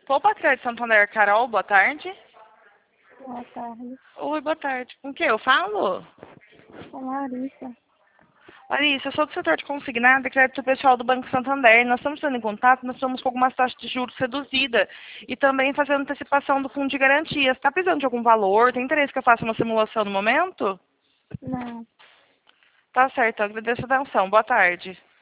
Poupa Crédito Santander, Carol, boa tarde. Boa tarde. Oi, boa tarde. Com quem eu falo? Com Larissa. Larissa, eu sou do setor de consignado e crédito pessoal do Banco Santander. Nós estamos entrando em contato, nós estamos com algumas taxas de juros reduzida e também fazendo antecipação do fundo de garantia. Você está precisando de algum valor? Tem interesse que eu faça uma simulação no momento? Não. Tá certo, eu agradeço a atenção. Boa tarde.